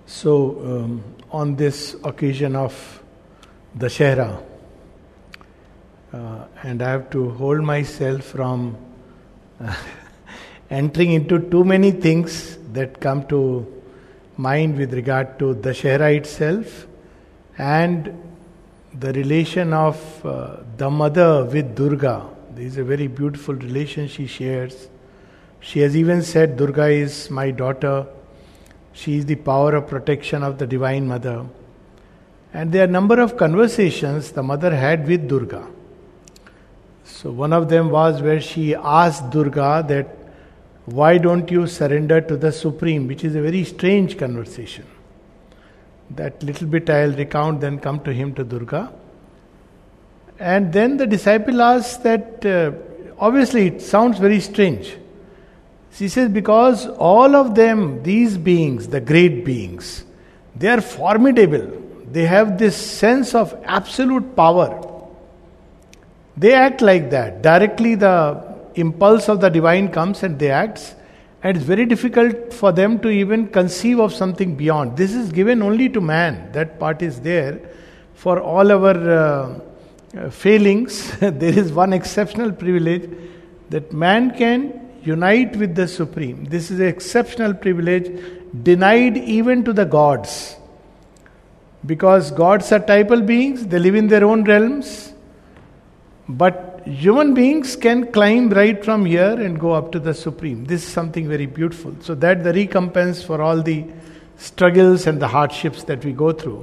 So, on this occasion of Dashera, and I have to hold myself from entering into too many things that come to mind with regard to Dashera itself and the relation of the mother with Durga. There is a very beautiful relation she shares. She has even said, Durga is my daughter. She is the power of protection of the Divine Mother. And there are a number of conversations the mother had with Durga. So one of them was where she asked Durga that, why don't you surrender to the Supreme? Which is a very strange conversation. That little bit I'll recount, then come to him, to Durga. And then the disciple asks that, obviously it sounds very strange. She says, because all of them, these beings, the great beings, they are formidable. They have this sense of absolute power. They act like that. Directly the impulse of the divine comes and they act. And it's very difficult for them to even conceive of something beyond. This is given only to man. That part is there. For all our failings, there is one exceptional privilege that man can unite with the Supreme. This is an exceptional privilege denied even to the gods. Because gods are typal beings, they live in their own realms. But human beings can climb right from here and go up to the Supreme. This is something very beautiful. So that the recompense for all the struggles and the hardships that we go through.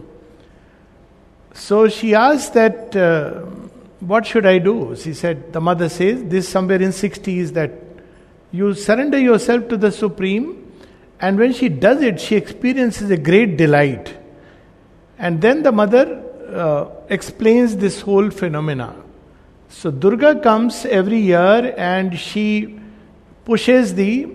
So she asked that, what should I do? She said, the mother says, this somewhere in 60s, that you surrender yourself to the Supreme, and when she does it, she experiences a great delight. And then the mother explains this whole phenomena. So Durga comes every year and she pushes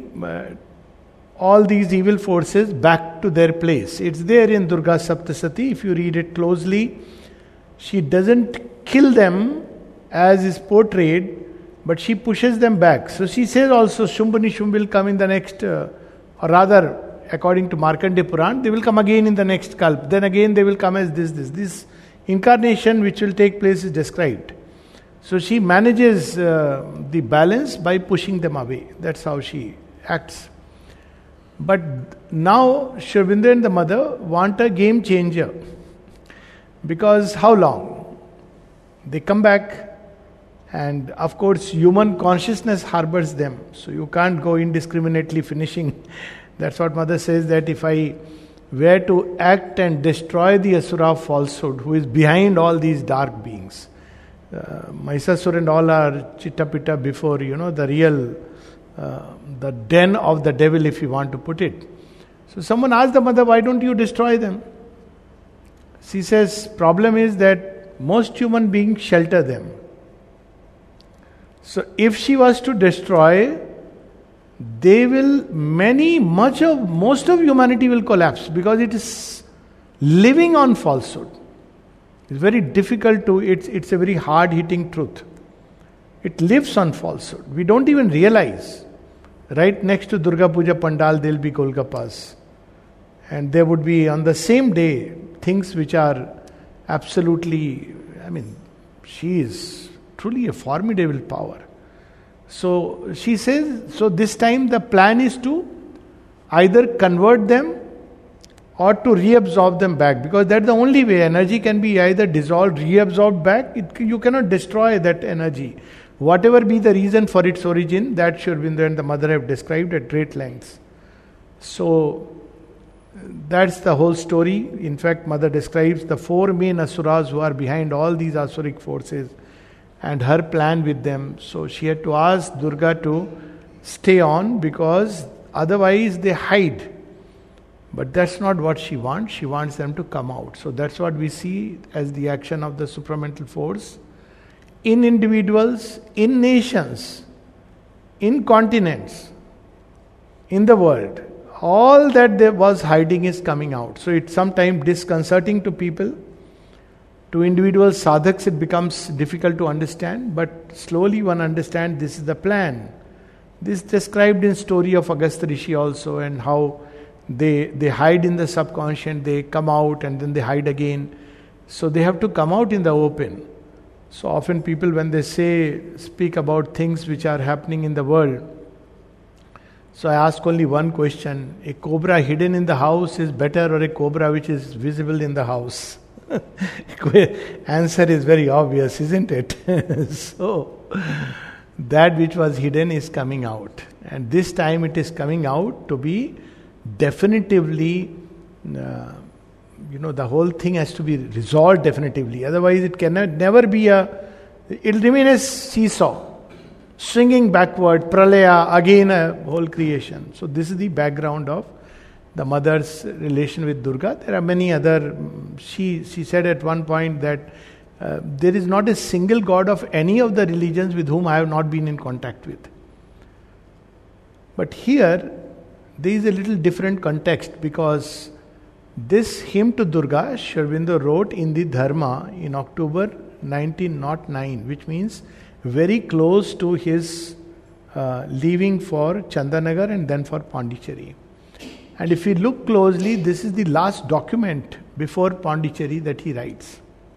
all these evil forces back to their place. It's there in Durga Saptasati. If you read it closely, she doesn't kill them as is portrayed, but she pushes them back. So she says also Shumbhanishum will come in the next, or rather, according to Markandeya Puran, they will come again in the next kalp. Then again they will come as this. This incarnation which will take place is described. So she manages the balance by pushing them away. That's how she acts. But now Sri Aurobindo and the mother want a game changer. Because how long? They come back. And of course, human consciousness harbors them. So you can't go indiscriminately finishing. That's what mother says, that if I were to act and destroy the Asura of falsehood, who is behind all these dark beings. Mahishasura and all are chitta-pitta before, the real, the den of the devil, if you want to put it. So someone asked the mother, why don't you destroy them? She says, problem is that most human beings shelter them. So if she was to destroy, most of humanity will collapse, because it is living on falsehood. It's very difficult it's a very hard-hitting truth. It lives on falsehood. We don't even realize. Right next to Durga Puja Pandal, there will be Golgappas. And there would be on the same day things which are absolutely, she is truly a formidable power. So she says, so this time the plan is to either convert them or to reabsorb them back, because that's the only way. Energy can be either dissolved, reabsorbed back. You cannot destroy that energy. Whatever be the reason for its origin, that Sri Aurobindo and the mother have described at great lengths. So that's the whole story. In fact, mother describes the 4 main asuras who are behind all these asuric forces and her plan with them. So she had to ask Durga to stay on, because otherwise they hide. But that's not what she wants. She wants them to come out. So that's what we see as the action of the supramental force in individuals, in nations, in continents, in the world. All that there was hiding is coming out. So it's sometimes disconcerting to people. To individual sadhaks it becomes difficult to understand, but slowly one understands this is the plan. This is described in story of Agastya Rishi also, and how They hide in the subconscious, they come out and then they hide again. So they have to come out in the open. So often people, when they speak about things which are happening in the world, so I ask only one question: a cobra hidden in the house is better, or a cobra which is visible in the house? Answer is very obvious, isn't it? So that which was hidden is coming out, and this time it is coming out to be definitively, the whole thing has to be resolved definitively. Otherwise, it cannot never be it'll remain as seesaw, swinging backward, pralaya, again a whole creation. So this is the background of the mother's relation with Durga. There are many other. She said at one point that there is not a single god of any of the religions with whom I have not been in contact with. But here, there is a little different context, because this hymn to Durga, Sri Aurobindo wrote in the Dharma in October 1909, which means very close to his leaving for Chandanagar and then for Pondicherry. And if we look closely, this is the last document before Pondicherry that he writes.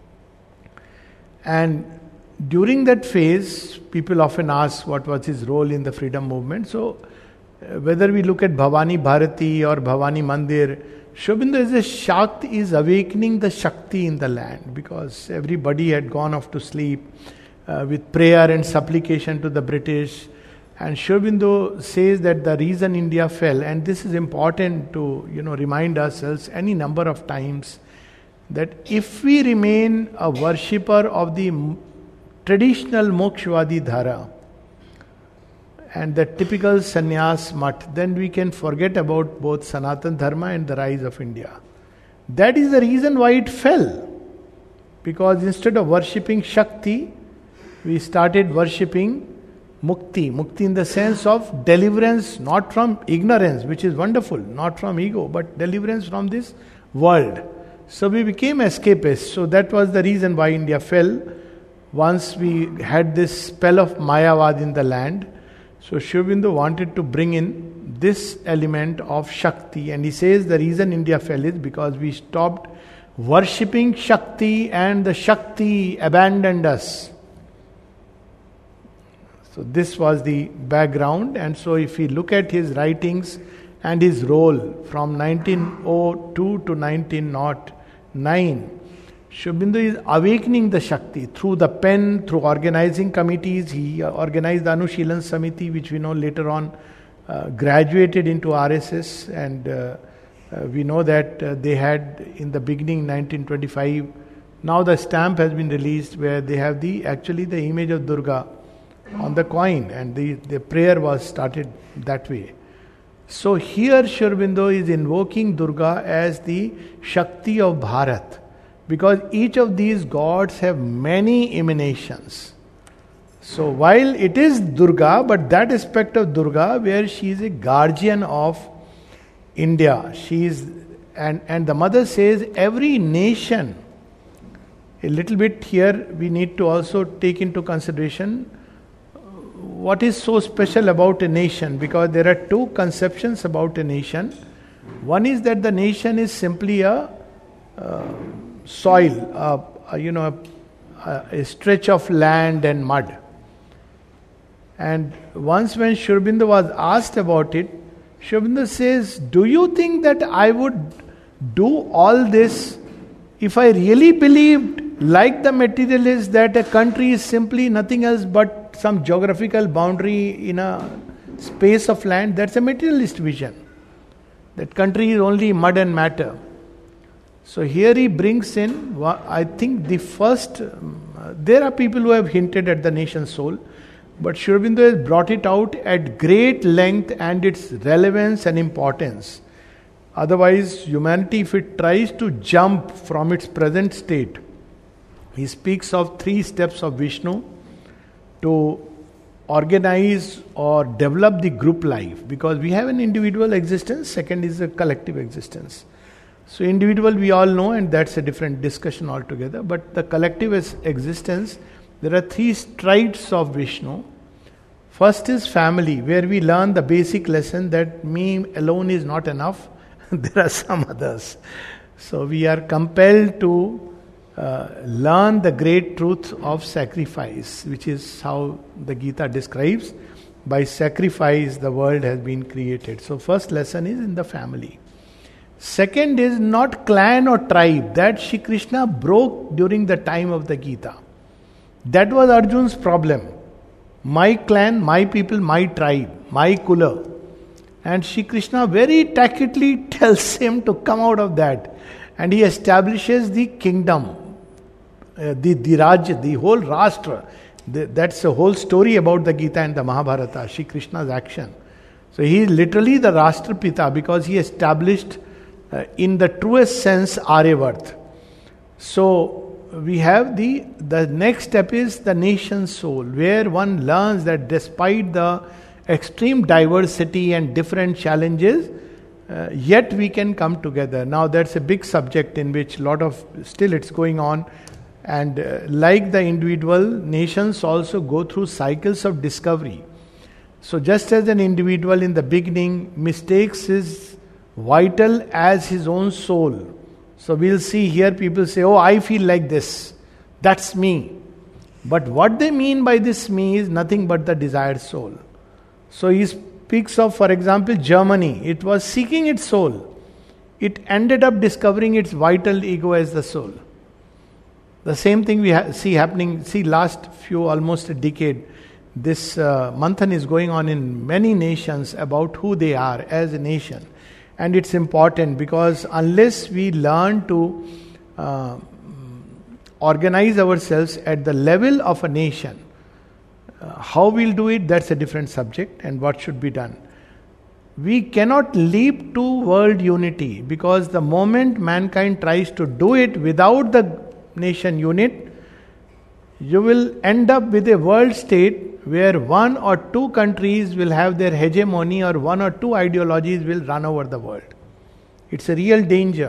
And during that phase, people often ask what was his role in the freedom movement. So, whether we look at Bhavani Bharati or Bhavani Mandir, Sri Aurobindo is awakening the Shakti in the land, because everybody had gone off to sleep with prayer and supplication to the British. And Sri Aurobindo says that the reason India fell, and this is important to remind ourselves any number of times, that if we remain a worshipper of the traditional Mokshvadi Dhara and the typical sannyas mat, then we can forget about both Sanatan Dharma and the rise of India. That is the reason why it fell. Because instead of worshipping Shakti, we started worshipping Mukti. Mukti in the sense of deliverance, not from ignorance, which is wonderful, not from ego, but deliverance from this world. So we became escapists. So that was the reason why India fell. Once we had this spell of Mayavad in the land, so Sri Aurobindo wanted to bring in this element of Shakti, and he says the reason India fell is because we stopped worshipping Shakti and the Shakti abandoned us. So this was the background, and so if we look at his writings and his role from 1902 to 1909, Sri Aurobindo is awakening the Shakti through the pen, through organizing committees. He organized the Anushilan Samiti, which we know later on graduated into RSS, and we know that they had in the beginning 1925. Now the stamp has been released where they have the image of Durga on the coin, and the prayer was started that way. So here Sri Aurobindo is invoking Durga as the Shakti of Bharat, because each of these gods have many emanations. So while it is Durga, but that aspect of Durga where she is a guardian of India, she is, and the mother says every nation, a little bit here we need to also take into consideration what is so special about a nation, because there are two conceptions about a nation. One is that the nation is simply a soil, a stretch of land and mud. And once when Sri Aurobindo was asked about it, Sri Aurobindo says, do you think that I would do all this if I really believed, like the materialists, that a country is simply nothing else but some geographical boundary in a space of land? That's a materialist vision. That country is only mud and matter. So here he brings in, I think the first, there are people who have hinted at the nation soul, but Sri Aurobindo has brought it out at great length and its relevance and importance. Otherwise, humanity, if it tries to jump from its present state, he speaks of 3 steps of Vishnu to organize or develop the group life, because we have an individual existence, second is a collective existence. So individual we all know, and that's a different discussion altogether, but the collective existence, there are 3 strides of Vishnu. First is family, where we learn the basic lesson that me alone is not enough. there are some others. So we are compelled to learn the great truth of sacrifice, which is how the Gita describes. By sacrifice, the world has been created. So first lesson is in the family. Second is not clan or tribe. That Shri Krishna broke during the time of the Gita. That was Arjun's problem. My clan, my people, my tribe, my kula. And Shri Krishna very tacitly tells him to come out of that. And he establishes the kingdom, the Rajya, the whole Rashtra. That's the whole story about the Gita and the Mahabharata, Shri Krishna's action. So he is literally the Rashtrapita because he established in the truest sense Aryavarth. So we have the next step is the nation soul, where one learns that despite the extreme diversity and different challenges, yet we can come together. Now that's a big subject in which still it's going on. And like the individual, nations also go through cycles of discovery. So just as an individual in the beginning mistakes his vital as his own soul. So we'll see here people say, oh, I feel like this. That's me. But what they mean by this me is nothing but the desired soul. So he speaks of, for example, Germany. It was seeking its soul. It ended up discovering its vital ego as the soul. The same thing we see happening, last almost a decade, this manthan is going on in many nations about who they are as a nation. And it's important because unless we learn to organize ourselves at the level of a nation, how we'll do it, that's a different subject, and what should be done. We cannot leap to world unity because the moment mankind tries to do it without the nation unit, you will end up with a world state where one or two countries will have their hegemony or one or two ideologies will run over the world. It's a real danger.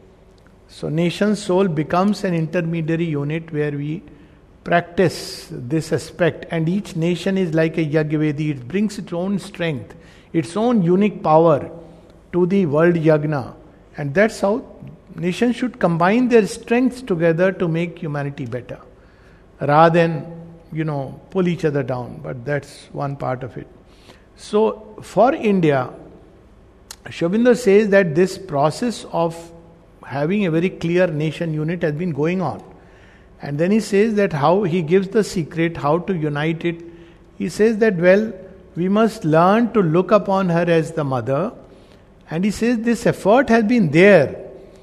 So nation soul becomes an intermediary unit where we practice this aspect, and each nation is like a Yajnavedi. It brings its own strength, its own unique power to the world yagna, and that's how nations should combine their strengths together to make humanity better, rather than, pull each other down. But that's one part of it. So for India, Sri Aurobindo says that this process of having a very clear nation unit has been going on. And then he says that how he gives the secret, how to unite it. He says that, we must learn to look upon her as the mother. And he says this effort has been there.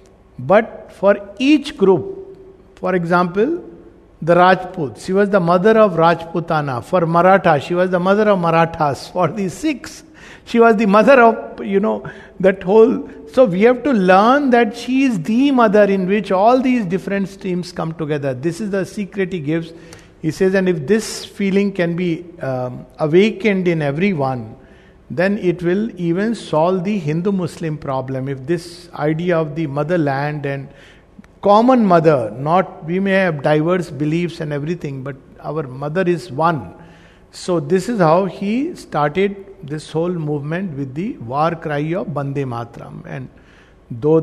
But for each group, for example, the Rajputs, she was the mother of Rajputana. For Maratha, she was the mother of Marathas. For the Sikhs, she was the mother of, that whole. So we have to learn that she is the mother in which all these different streams come together. This is the secret he gives. He says, and if this feeling can be awakened in everyone, then it will even solve the Hindu-Muslim problem. If this idea of the motherland and common mother, we may have diverse beliefs and everything, but our mother is one. So this is how he started this whole movement with the war cry of Bande Matram. And though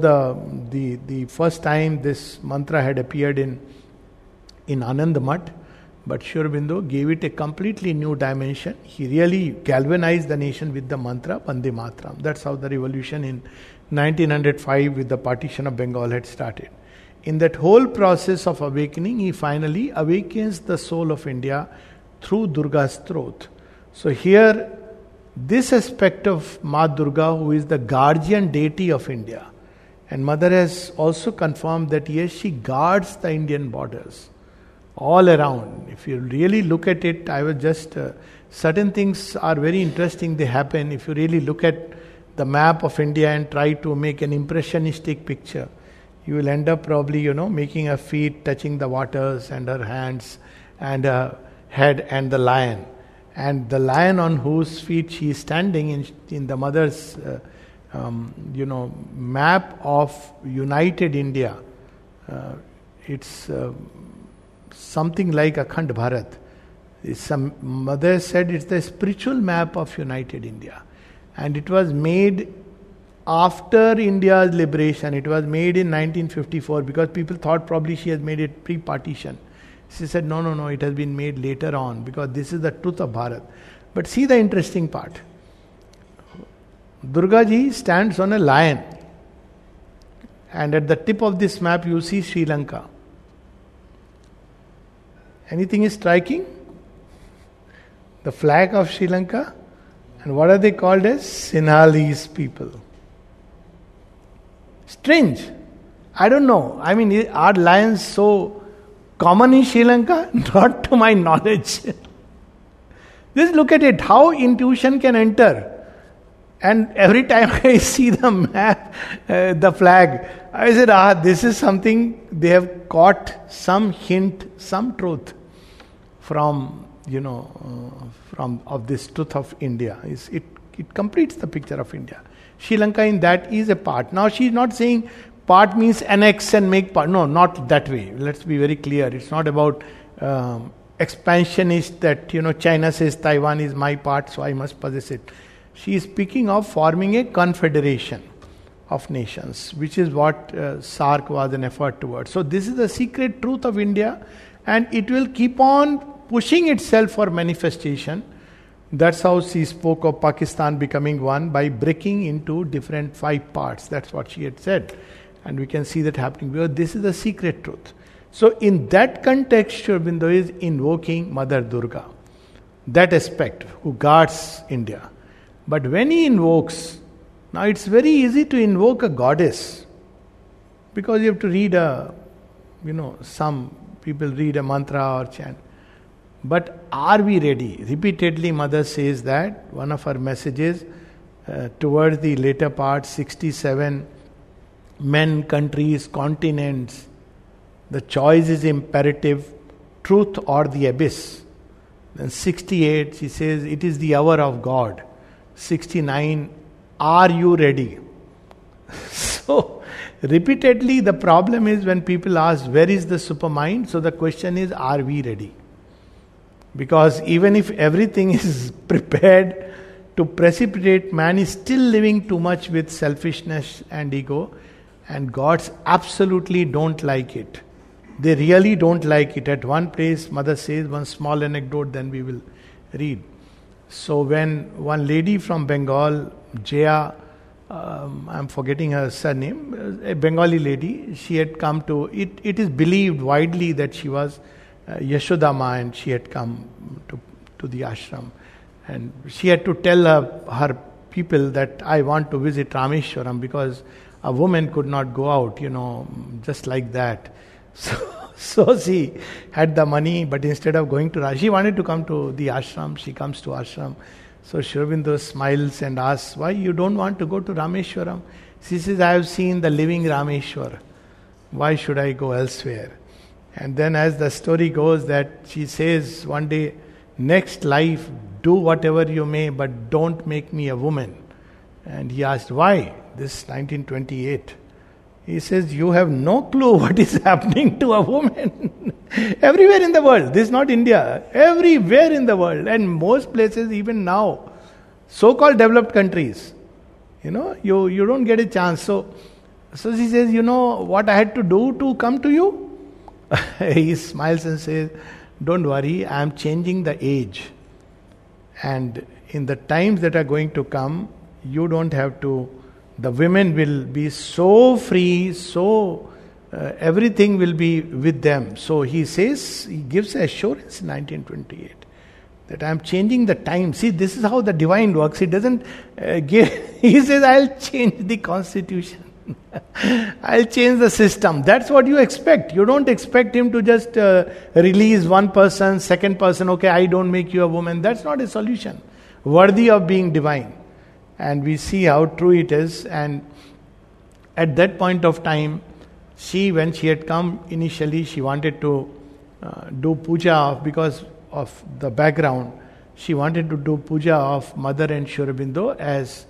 the first time this mantra had appeared in Anand Math, but Sri Aurobindo gave it a completely new dimension. He really galvanized the nation with the mantra Bande Matram. That's how the revolution in 1905 with the partition of Bengal had started. In that whole process of awakening, he finally awakens the soul of India through Durga's throat. So here, this aspect of Ma Durga, who is the guardian deity of India, and Mother has also confirmed that yes, she guards the Indian borders all around. If you really look at it, I was just certain things are very interesting. They happen if you really look at the map of India and try to make an impressionistic picture. You will end up probably, making her feet touching the waters and her hands and her head and the lion. And the lion on whose feet she is standing in the mother's, map of united India. It's something like Akhand Bharat. Some mother said it's the spiritual map of united India. And it was made after India's liberation. It was made in 1954 because people thought probably she has made it pre-partition. She said, no, it has been made later on because this is the truth of Bharat. But see the interesting part. Durga ji stands on a lion. And at the tip of this map you see Sri Lanka. Anything is striking? The flag of Sri Lanka. And what are they called as? Sinhalese people. Strange. I don't know. I mean, are lions so common in Sri Lanka? Not to my knowledge. Just look at it, how intuition can enter. And every time I see the map, the flag, I said, this is something they have caught some hint, some truth from, from of this truth of India. It completes the picture of India. Sri Lanka in that is a part. Now she is not saying part means annex and make part. No, not that way. Let's be very clear. It's not about expansionist that, China says Taiwan is my part, so I must possess it. She is speaking of forming a confederation of nations, which is what SAARC was an effort towards. So this is the secret truth of India, and it will keep on pushing itself for manifestation. That's how she spoke of Pakistan becoming one, by breaking into different 5 parts. That's what she had said. And we can see that happening because this is the secret truth. So in that context, Sri Aurobindo is invoking Mother Durga, that aspect, who guards India. But when he invokes, now it's very easy to invoke a goddess, because you have to read some people read a mantra or chant. But are we ready? Repeatedly Mother says that, one of her messages towards the later part, 67 men, countries, continents, the choice is imperative, truth or the abyss. Then 68 she says, it is the hour of God. 69, are you ready? So repeatedly the problem is when people ask, where is the supermind? So the question is, are we ready? Because even if everything is prepared to precipitate, man is still living too much with selfishness and ego, and gods absolutely don't like it. They really don't like it. At one place, Mother says, one small anecdote, then we will read. So when one lady from Bengal, Jaya, I'm forgetting her surname, a Bengali lady, she had come to, it is believed widely that she was Yashodama, and she had come to the ashram. And she had to tell her people that I want to visit Rameshwaram, because a woman could not go out, just like that. So she had the money, but instead of going to she wanted to come to the ashram. She comes to ashram. So Sri Aurobindo smiles and asks, why you don't want to go to Rameshwaram? She says, I have seen the living Rameshwar. Why should I go elsewhere? And then as the story goes, that she says one day, next life, do whatever you may, but don't make me a woman. And he asked, why? This 1928. He says, you have no clue what is happening to a woman. Everywhere in the world. This is not India. Everywhere in the world. And most places even now. So-called developed countries. You don't get a chance. So she says, what I had to do to come to you? He smiles and says, don't worry, I am changing the age. And in the times that are going to come, you don't have to. The women will be so free, so everything will be with them. So he says, he gives assurance in 1928 that I am changing the time. See, this is how the divine works. He doesn't give, he says, I'll change the constitution. I'll change the system. That's what you expect. You don't expect him to just release one person, second person, okay, I don't make you a woman. That's not a solution worthy of being divine. And we see how true it is. And at that point of time, when she had come initially, she wanted to do puja because of the background. She wanted to do puja of Mother and Sri Aurobindo as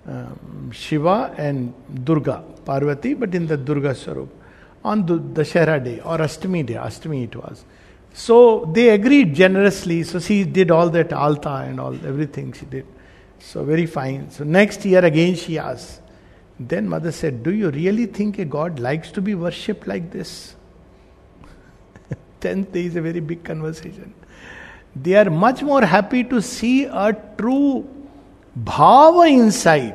Shiva and Durga, Parvati, but in the Durga Swarup, on the Dashera day or Ashtami day. Ashtami it was. So they agreed generously. So she did all that altar and everything she did. So very fine. So next year again she asked, Then mother said, do you really think a God likes to be worshipped like this? Then there is a very big conversation. They are much more happy to see a true bhava inside.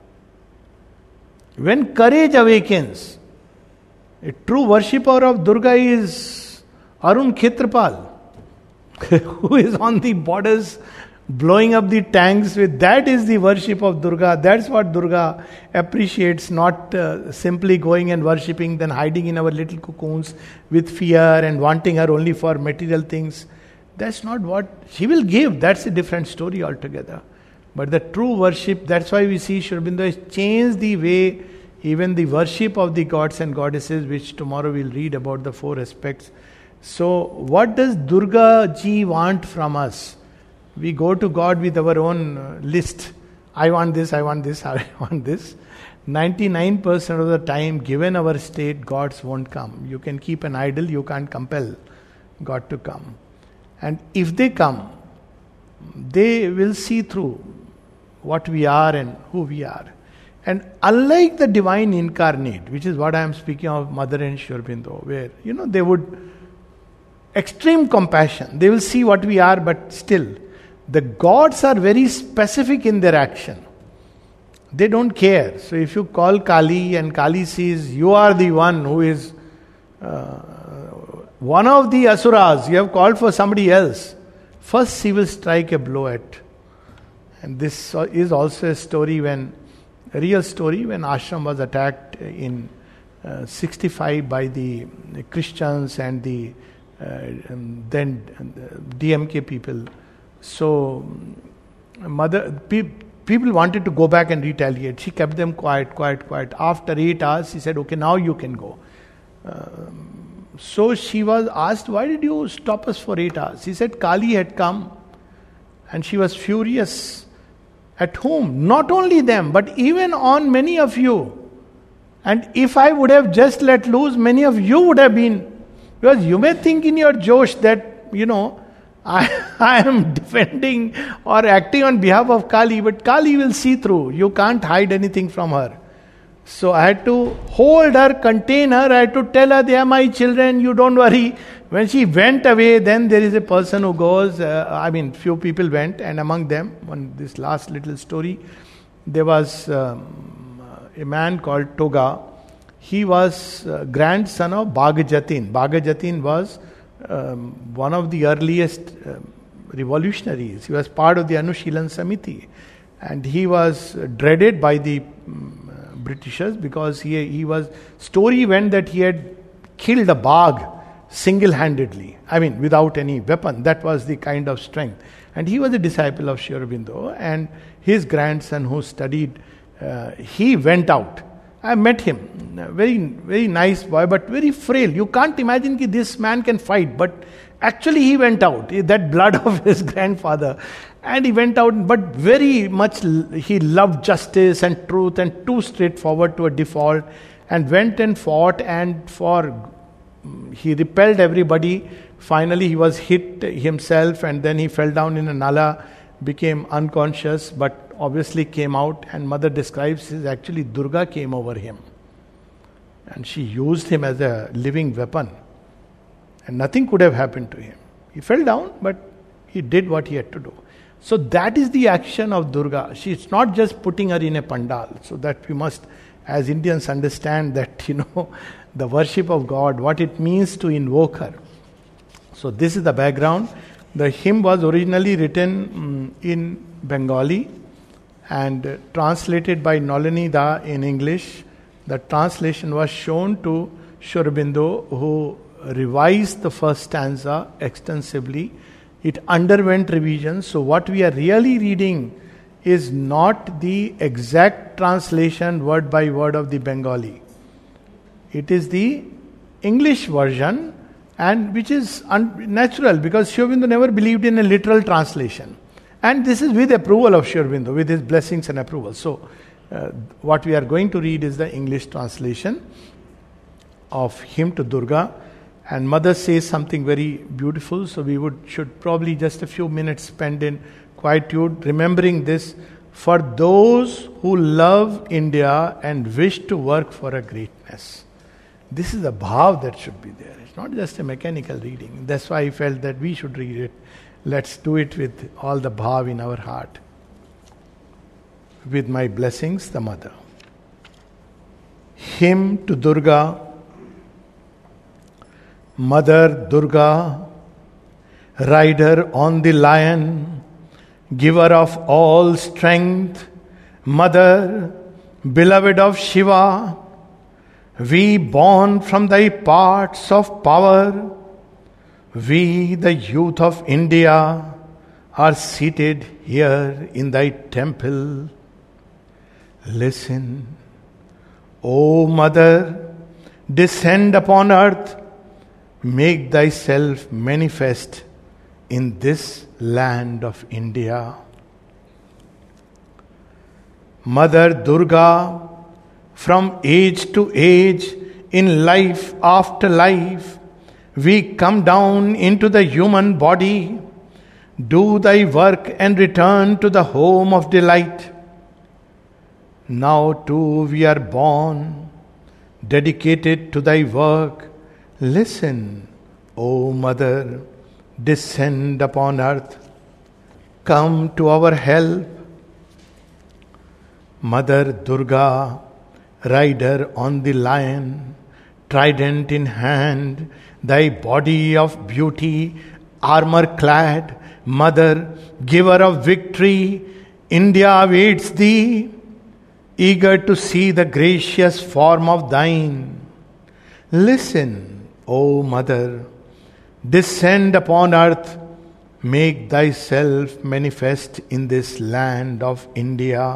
When courage awakens, a true worshipper of Durga is Arun Khetrapal, who is on the borders blowing up the tanks with, that is the worship of Durga. That's what Durga appreciates, not simply going and worshipping, then hiding in our little cocoons with fear and wanting her only for material things. That's not what she will give. That's a different story altogether. But the true worship, that's why we see Sri Aurobindo has changed the way even the worship of the gods and goddesses, which tomorrow we'll read about the 4 aspects. So what does Durga ji want from us? We go to God with our own list. I want this, I want this, I want this. 99% of the time, given our state, gods won't come. You can keep an idol, you can't compel God to come. And if they come, they will see through what we are and who we are. And unlike the divine incarnate, which is what I am speaking of, Mother and Sri Aurobindo, where, they would extreme compassion. They will see what we are, but still, the gods are very specific in their action. They don't care. So if you call Kali and Kali sees you are the one who is one of the asuras, you have called for somebody else, first she will strike a blow at. And this is also a real story when ashram was attacked in 65 by the Christians and the then DMK people. So people wanted to go back and retaliate. She kept them quiet. After 8 hours, she said, okay, now you can go. So she was asked, why did you stop us for 8 hours? She said, Kali had come and she was furious. At whom? Not only them, but even on many of you. And if I would have just let loose, many of you would have been. Because you may think in your Josh that, I am defending or acting on behalf of Kali, but Kali will see through. You can't hide anything from her. So I had to hold her, contain her. I had to tell her, they are my children, you don't worry. When she went away, then there is a person who goes, few people went, and among them, on this last little story, there was a man called Toga. He was grandson of Bhagajatin. Bhagajatin was one of the earliest revolutionaries. He was part of the Anushilan Samiti. And he was dreaded by the Britishers because story went that he had killed a Bagh single-handedly. Without any weapon. That was the kind of strength. And he was a disciple of Sri Aurobindo. And his grandson who studied, he went out. I met him. Very, very nice boy, but very frail. You can't imagine that this man can fight. But actually he went out. That blood of his grandfather. And he went out, but very much he loved justice and truth and too straightforward to a default. And went and fought he repelled everybody. Finally he was hit himself and then he fell down in a nala, became unconscious, but obviously came out, and mother describes is actually Durga came over him. And she used him as a living weapon. And nothing could have happened to him. He fell down, but he did what he had to do. So that is the action of Durga. She's not just putting her in a pandal. So that we must, as Indians, understand that, the worship of God, what it means to invoke her. So this is the background. The hymn was originally written in Bengali and translated by Nalini Da in English. The translation was shown to Sri Aurobindo, who revised the first stanza extensively. It underwent revision. So what we are really reading is not the exact translation word by word of the Bengali. It is the English version, and which is natural because Sri Aurobindo never believed in a literal translation. And this is with approval of Sri Aurobindo, with his blessings and approval. So what we are going to read is the English translation of Hymn to Durga. And Mother says something very beautiful, so we should probably just a few minutes spend in quietude, remembering this. for those who love India and wish to work for a greatness. This is the bhav that should be there. It's not just a mechanical reading. That's why I felt that we should read it. Let's do it with all the bhav in our heart. With my blessings, the Mother. Hymn to Durga. Mother Durga, rider on the lion, giver of all strength, Mother, beloved of Shiva, we born from thy parts of power, we the youth of India are seated here in thy temple. Listen, O Mother, descend upon earth, make thyself manifest in this land of India. Mother Durga, from age to age, in life after life, we come down into the human body, do thy work and return to the home of delight. Now too we are born, dedicated to thy work. Listen, O Mother, descend upon earth, come to our help. Mother Durga, rider on the lion, trident in hand, thy body of beauty, armor clad, Mother, giver of victory, India awaits thee, eager to see the gracious form of thine. Listen, O Mother, descend upon earth, make thyself manifest in this land of India.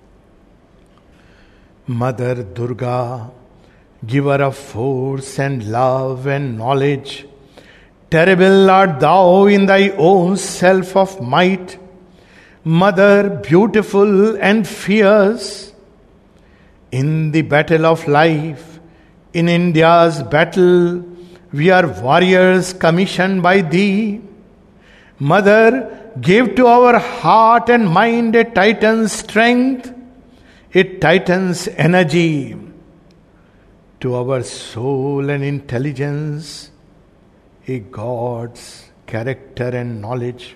Mother Durga, giver of force and love and knowledge, terrible art thou in thy own self of might. Mother beautiful and fierce, in the battle of life, in India's battle, we are warriors commissioned by thee. Mother, give to our heart and mind a Titan's strength, a Titan's energy, to our soul and intelligence, a God's character and knowledge.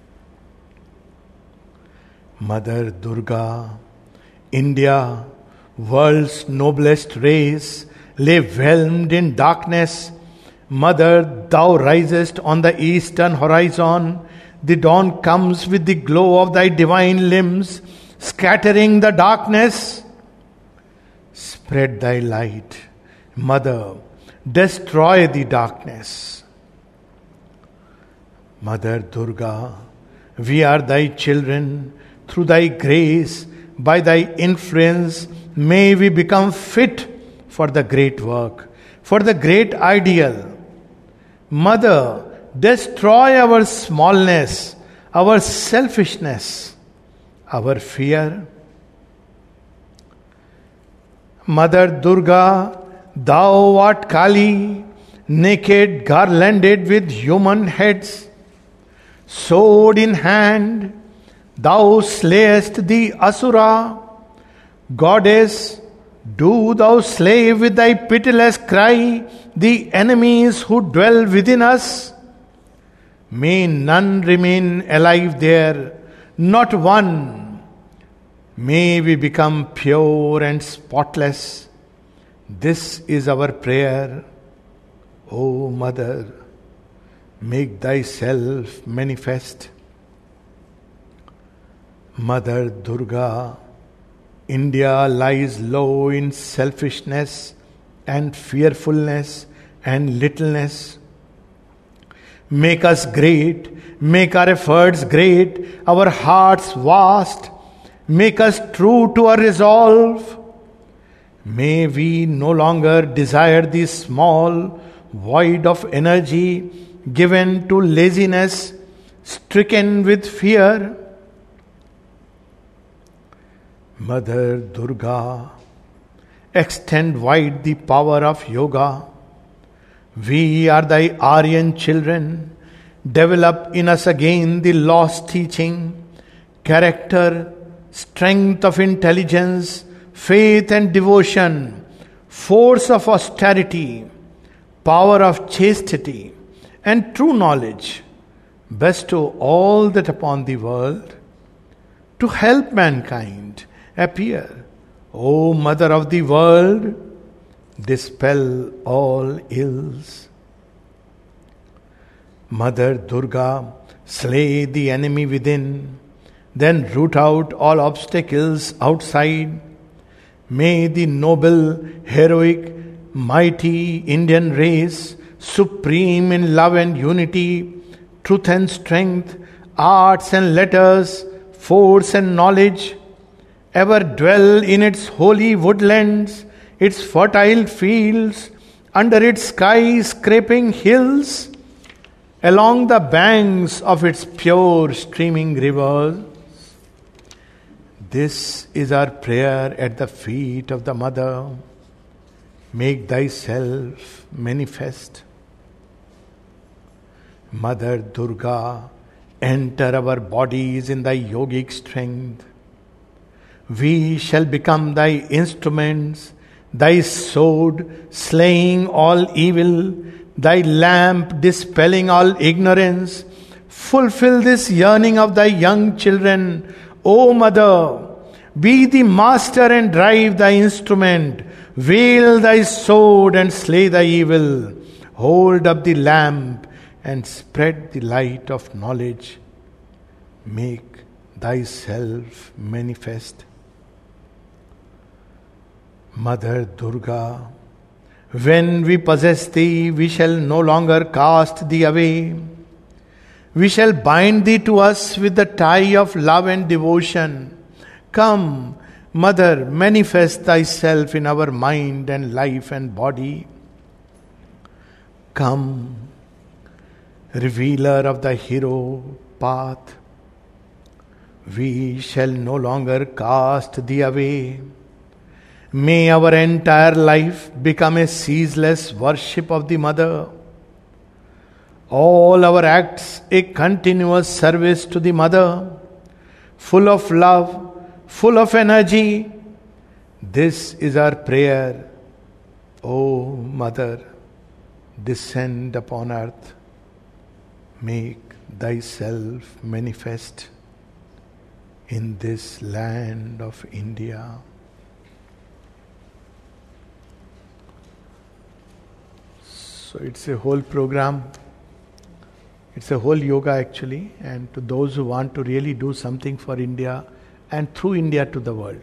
Mother Durga, India, world's noblest race, lay whelmed in darkness. Mother, thou risest on the eastern horizon. The dawn comes with the glow of thy divine limbs, scattering the darkness. Spread thy light, Mother, destroy the darkness. Mother Durga, we are thy children. Through thy grace, by thy influence, may we become fit for the great work, for the great ideal. Mother, destroy our smallness, our selfishness, our fear. Mother Durga, thou art Kali, naked, garlanded with human heads, sword in hand, thou slayest the Asura. Goddess, do thou slay with thy pitiless cry the enemies who dwell within us. May none remain alive there, not one. May we become pure and spotless. This is our prayer. O Mother, make thyself manifest. Mother Durga, India lies low in selfishness and fearfulness and littleness. Make us great, make our efforts great, our hearts vast, make us true to our resolve. May we no longer desire the small void of energy given to laziness, stricken with fear. Mother Durga, extend wide the power of yoga. We are thy Aryan children. Develop in us again the lost teaching, character, strength of intelligence, faith and devotion, force of austerity, power of chastity, and true knowledge, bestow all that upon the world to help mankind appear. O Mother of the world, dispel all ills. Mother Durga, slay the enemy within, then root out all obstacles outside. May the noble, heroic, mighty Indian race, supreme in love and unity, truth and strength, arts and letters, force and knowledge, ever dwell in its holy woodlands, its fertile fields, under its sky-scraping hills, along the banks of its pure streaming rivers. This is our prayer at the feet of the Mother. Make thyself manifest. Mother Durga, enter our bodies in thy yogic strength. We shall become thy instruments, thy sword slaying all evil, thy lamp dispelling all ignorance. Fulfill this yearning of thy young children, O Mother. Be the master and drive thy instrument. Wield thy sword and slay thy evil. Hold up the lamp and spread the light of knowledge. Make thyself manifest. Mother Durga, when we possess thee, we shall no longer cast thee away. We shall bind thee to us with the tie of love and devotion. Come, Mother, manifest thyself in our mind and life and body. Come, revealer of the hero path. We shall no longer cast thee away. May our entire life become a ceaseless worship of the Mother. All our acts a continuous service to the Mother, full of love, full of energy. This is our prayer. O Mother, descend upon earth. Make thyself manifest in this land of India. So it's a whole program. It's a whole yoga actually, and to those who want to really do something for India and through India to the world.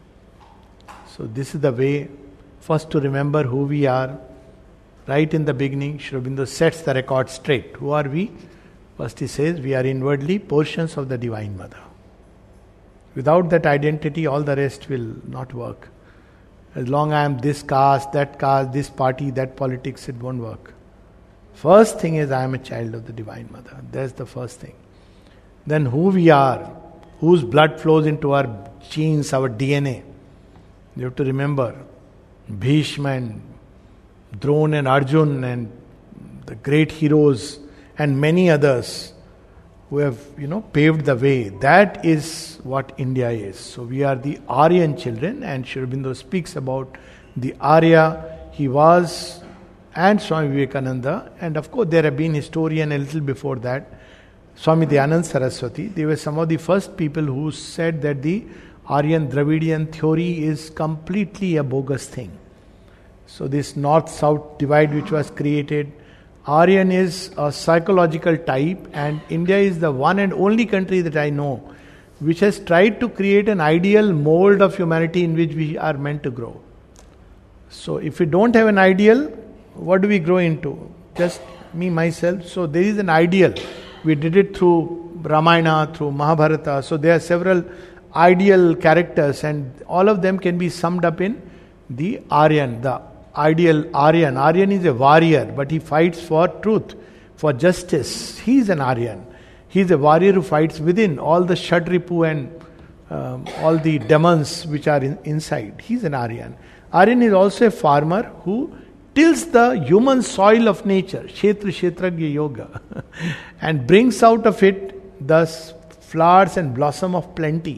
So this is the way first to remember who we are. Right in the beginning, Sri Aurobindo sets the record straight. Who are we? First he says, we are inwardly portions of the Divine Mother. Without that identity, all the rest will not work. As long as I am this caste, this party, that politics, it won't work. First thing is I am a child of the Divine Mother. That's the first thing. Then who we are, whose blood flows into our genes, our DNA. You have to remember Bhishma and Drona and Arjun and the great heroes and many others who have, paved the way. That is what India is. So we are the Aryan children, and Sri Aurobindo speaks about the Arya he was, and Swami Vivekananda, and of course there have been historians a little before that. Swami Dayanand Saraswati, they were some of the first people who said that the Aryan Dravidian theory is completely a bogus thing. So this north-south divide which was created, Aryan is a psychological type, and India is the one and only country that I know which has tried to create an ideal mold of humanity in which we are meant to grow. So if we don't have an ideal, what do we grow into? Just me, myself. So there is an ideal. We did it through Ramayana, through Mahabharata. So there are several ideal characters, and all of them can be summed up in the Aryan, the ideal Aryan. Aryan is a warrior, but he fights for truth, for justice. He is an Aryan. He is a warrior who fights within all the Shadripu and all the demons which are inside. He is an Aryan. Aryan is also a farmer who tills the human soil of nature, Kshetra Kshetragya Yoga, and brings out of it the flowers and blossom of plenty.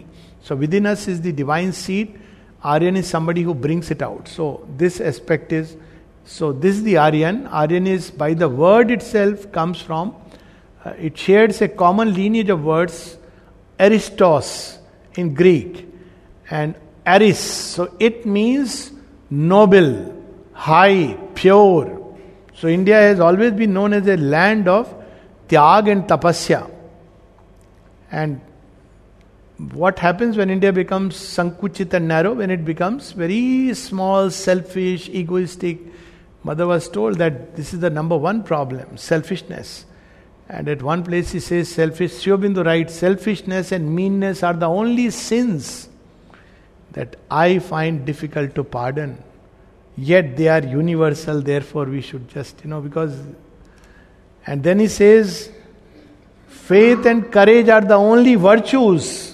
So within us is the divine seed. Aryan is somebody who brings it out. So this aspect is, so this is the Aryan. Aryan is, by the word itself, comes from, it shares a common lineage of words, Aristos in Greek, and Aris. So it means noble, high, pure. So India has always been known as a land of Tyag and Tapasya. And what happens when India becomes sankuchit and narrow? When it becomes very small, selfish, egoistic. Mother was told that this is the number one problem, selfishness. And at one place he says, Sri Aurobindo writes, selfishness and meanness are the only sins that I find difficult to pardon. Yet they are universal, therefore we should just, because... And then he says, faith and courage are the only virtues.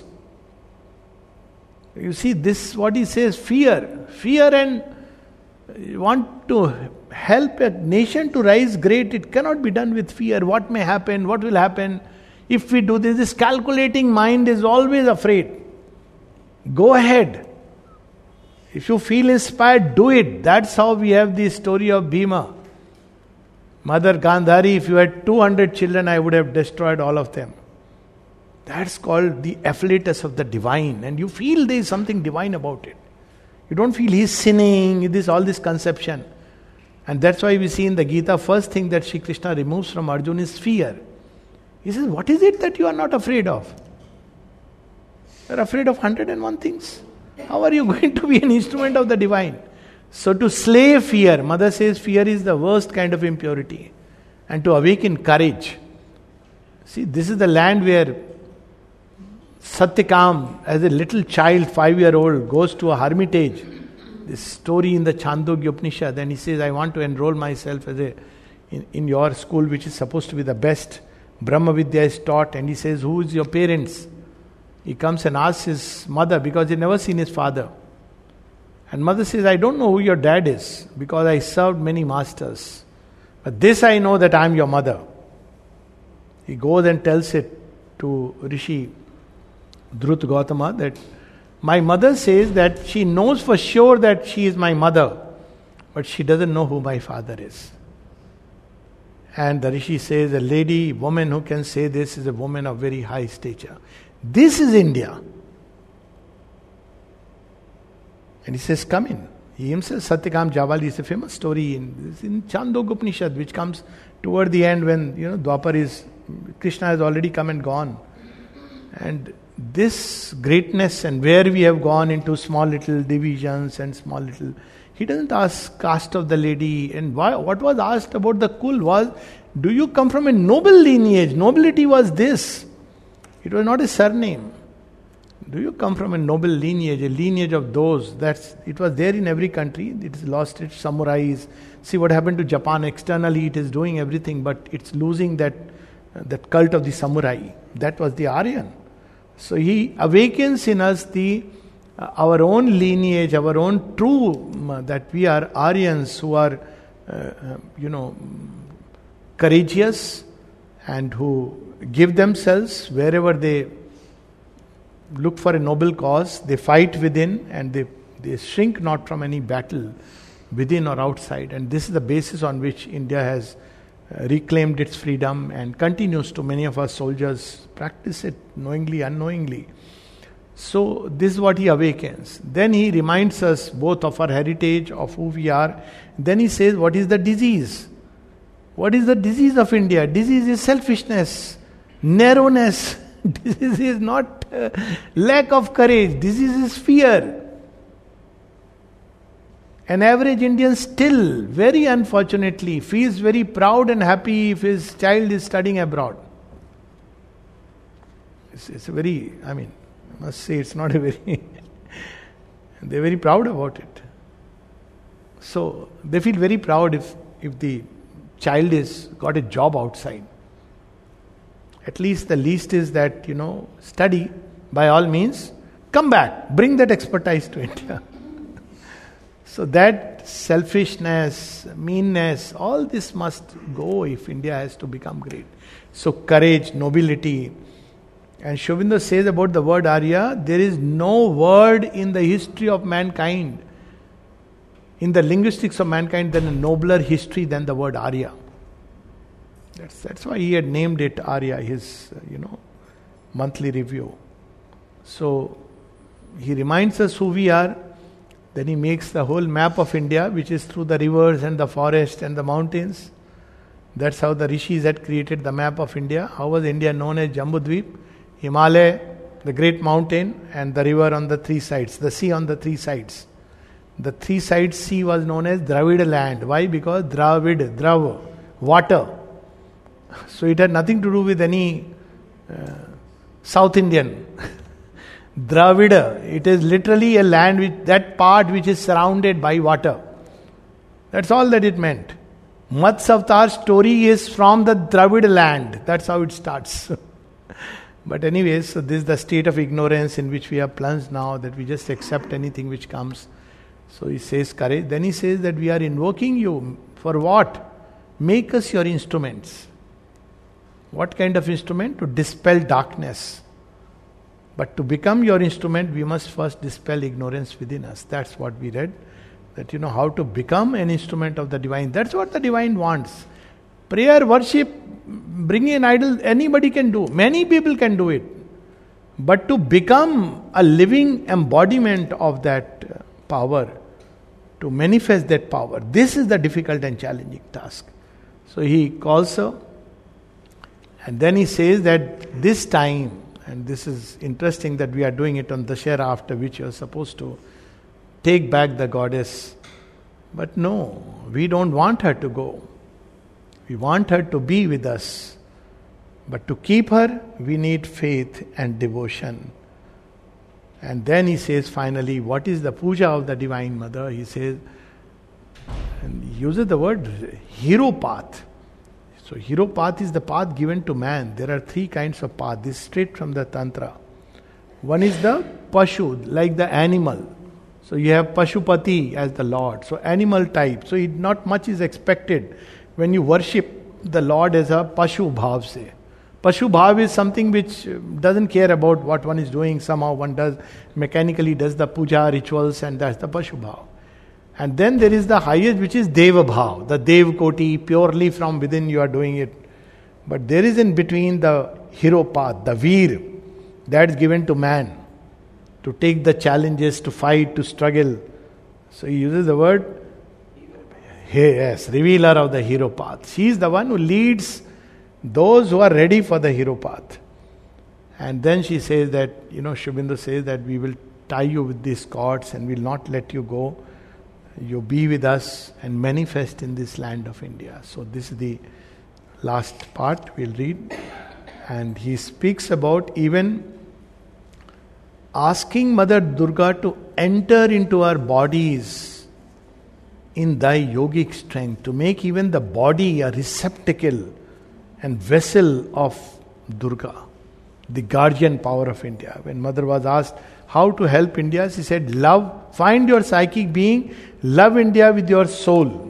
You see, this what he says, fear. Fear and want to help a nation to rise great, it cannot be done with fear. What may happen? What will happen? If we do this, this calculating mind is always afraid. Go ahead. If you feel inspired, do it. That's how we have the story of Bhima. Mother Gandhari, if you had 200 children, I would have destroyed all of them. That's called the afflatus of the divine. And you feel there is something divine about it. You don't feel he's sinning, all this conception. And that's why we see in the Gita, first thing that Shri Krishna removes from Arjuna is fear. He says, what is it that you are not afraid of? You are afraid of 101 things. How are you going to be an instrument of the divine? So to slay fear, Mother says fear is the worst kind of impurity. And to awaken courage. See, this is the land where Satyakam, as a little child, 5-year-old, goes to a hermitage. This story in the Chandogya Upanishad, and he says, I want to enroll myself as in your school, which is supposed to be the best. Brahma Vidya is taught, and he says, who is your parents? He comes and asks his mother, because he never seen his father. And mother says, I don't know who your dad is, because I served many masters. But this I know, that I am your mother. He goes and tells it to Rishi Dhruta Gautama that my mother says that she knows for sure that she is my mother, but she doesn't know who my father is. And the Rishi says, a lady, woman who can say this is a woman of very high stature. This is India. And he says, come in. He himself, Satyakam Javali, is a famous story in Chandogya Upanishad, which comes toward the end when, Dwapar is, Krishna has already come and gone. And this greatness and where we have gone into small little divisions and small little... He doesn't ask caste of the lady. And what was asked about the Kul was, do you come from a noble lineage? Nobility was this. It was not a surname. Do you come from a noble lineage, a lineage of those? It was there in every country. It has lost its samurais. See what happened to Japan. Externally it is doing everything, but it's losing that cult of the samurai. That was the Aryan. So he awakens in us our own lineage, our own true, that we are Aryans who are, courageous and who give themselves wherever they look for a noble cause. They fight within and they shrink not from any battle within or outside. And this is the basis on which India has reclaimed its freedom and continues to. Many of our soldiers practice it knowingly, unknowingly. So this is what he awakens. Then he reminds us both of our heritage, of who we are. Then he says, what is the disease? What is the disease of India? Disease is selfishness, narrowness. Disease is not lack of courage. Disease is fear. An average Indian still, very unfortunately, feels very proud and happy if his child is studying abroad. It's a very, I must say it's not a very... they're very proud about it. So, they feel very proud if the child is got a job outside. At least the least is that, study, by all means, come back, bring that expertise to India. So that selfishness, meanness, all this must go if India has to become great. So courage, nobility, And Sri Aurobindo says about the word Arya, there is no word in the history of mankind, in the linguistics of mankind, than a nobler history than the word Arya. That's why he had named it Arya, his monthly review. So he reminds us who we are. Then he makes the whole map of India, which is through the rivers and the forest and the mountains. That's how the rishis had created the map of India. How was India known as Jambudvip? Himalaya, the great mountain, and the river on the three sides, the sea on the three sides. The three sides sea was known as Dravida land. Why? Because Dravid, Drav, water. So it had nothing to do with any South Indian. Dravida, it is literally a land with that part which is surrounded by water. That's all that it meant. Matsya Avatar story is from the Dravida land. That's how it starts. But anyways, so this is the state of ignorance in which we are plunged now, that we just accept anything which comes. So he says courage. Then he says that we are invoking you. For what? Make us your instruments. What kind of instrument? To dispel darkness. But to become your instrument, we must first dispel ignorance within us. That's what we read. That how to become an instrument of the divine. That's what the divine wants. Prayer, worship, bringing an idol, anybody can do. Many people can do it. But to become a living embodiment of that power, to manifest that power, this is the difficult and challenging task. So he calls her, and then he says that this time, and this is interesting that we are doing it on Dussehra, after which you are supposed to take back the goddess. But no, we don't want her to go. We want her to be with us. But to keep her, we need faith and devotion. And then he says finally, what is the puja of the Divine Mother? He says, and he uses the word hero path. So hero path is the path given to man. There are three kinds of path. This is straight from the Tantra. One is the Pashu, like the animal. So you have Pashupati as the Lord. So animal type. So not much is expected when you worship the Lord as a Pashu Bhav se. Pashu Bhav is something which doesn't care about what one is doing. Somehow one mechanically does the puja rituals, and that's the Pashu Bhav. And then there is the highest, which is Deva Bhav, the Dev Koti, purely from within you are doing it. But there is in between the hero path, the Veer, that's given to man, to take the challenges, to fight, to struggle. So he uses the word, yes, revealer of the hero path. She is the one who leads those who are ready for the hero path. And then she says that, Sri Aurobindo says that we will tie you with these cords and will not let you go. You be with us and manifest in this land of India. So this is the last part we'll read. And he speaks about even asking Mother Durga to enter into our bodies in thy yogic strength, to make even the body a receptacle and vessel of Durga, the guardian power of India. When Mother was asked how to help India, she said, love, find your psychic being, love India with your soul,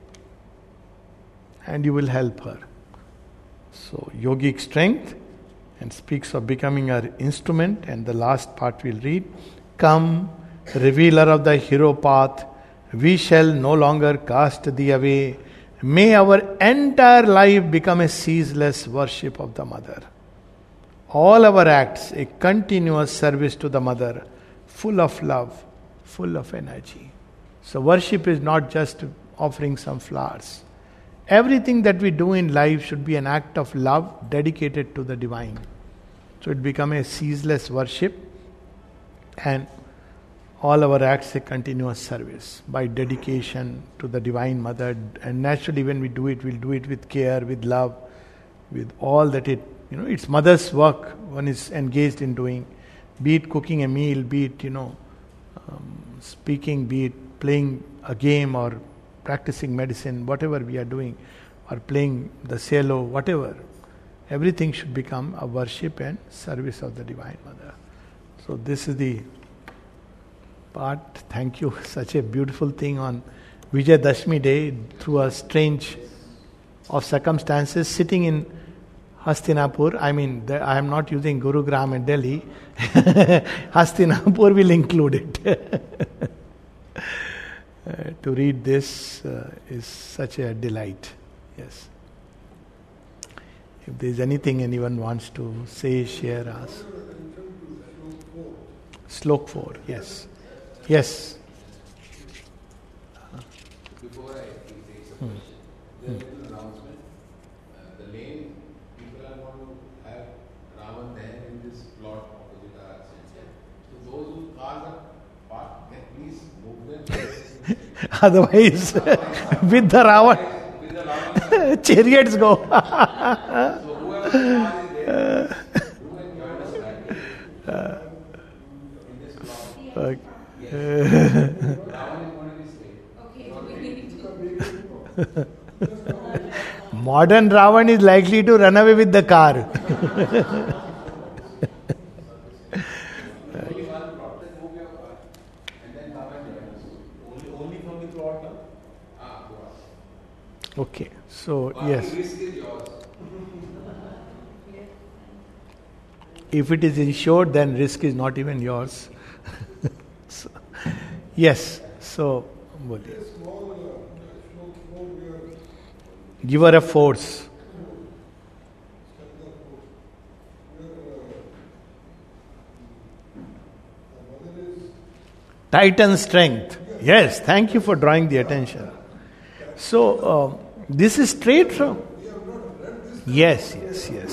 and you will help her. So, yogic strength, and speaks of becoming our instrument. And the last part we'll read. Come, revealer of the hero path, we shall no longer cast thee away. May our entire life become a ceaseless worship of the Mother. All our acts, a continuous service to the Mother, full of love, full of energy. So worship is not just offering some flowers. Everything that we do in life should be an act of love dedicated to the divine. So it becomes a ceaseless worship, and all our acts a continuous service by dedication to the Divine Mother. And naturally when we do it, we'll do it with care, with love, with all that it's Mother's work one is engaged in doing. Be it cooking a meal, be it, speaking, be it playing a game or practicing medicine, whatever we are doing, or playing the cello, whatever. Everything should become a worship and service of the Divine Mother. So this is the part. Thank you. Such a beautiful thing on Vijayadashmi day, through a strange of circumstances, sitting in Hastinapur, I mean, I am not using Gurugram and Delhi. Hastinapur will include it. To read this is such a delight. Yes. If there is anything anyone wants to say, share, ask. Slok 4, yes. Yes. Before I take some question, there is an announcement. The lane, people are going to have Ravan there in this plot opposite our center. So those whose cars are parked, can please move them. Otherwise, with the Ravan, chariots go. So whoever car is there, who can join us that day in this plot. Okay. Ravan is going to be safe. Okay. Modern Ravan is likely to run away with the car. Only one plot. Just move your car and then come and join us. Only from the plot now? Go on. Okay, so But yes. the risk is yours. If it is insured, then risk is not even yours. So, yes, so बोलिए. Giver of force. Titan strength. Yes, thank you for drawing the attention. So, this is straight from. Yes. I'm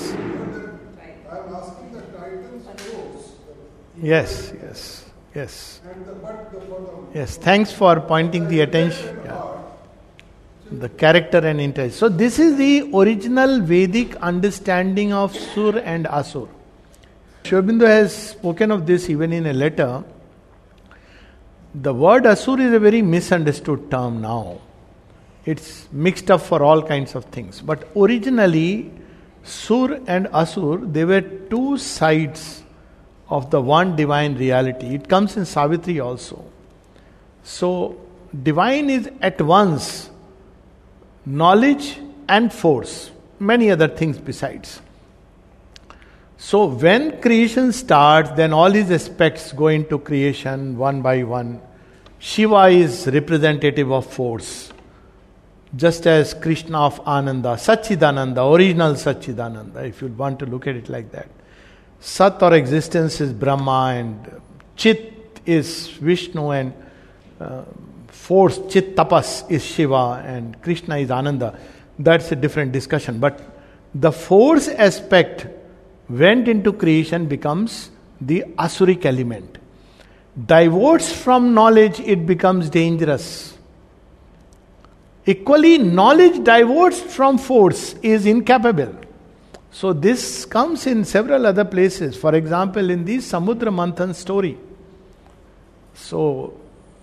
asking the Titan's force. Yes. And Yes, thanks for pointing the attention. Yeah. The character and intelligence. So this is the original Vedic understanding of Sur and Asur. Sri Aurobindo has spoken of this even in a letter. The word Asur is a very misunderstood term now. It's mixed up for all kinds of things. But originally, Sur and Asur, they were two sides of the one divine reality. It comes in Savitri also. So, divine is at once knowledge and force, many other things besides. So, when creation starts, then all these aspects go into creation one by one. Shiva is representative of force, just as Krishna of Ananda, Satchidananda, original Satchidananda, if you want to look at it like that. Sat or existence is Brahma, and Chit is Vishnu, and force, Chit Tapas is Shiva, and Krishna is Ananda. That's a different discussion. But the force aspect went into creation becomes the Asuric element. Divorced from knowledge, it becomes dangerous. Equally, knowledge divorced from force is incapable. So this comes in several other places. For example, in the Samudra Manthan story. So,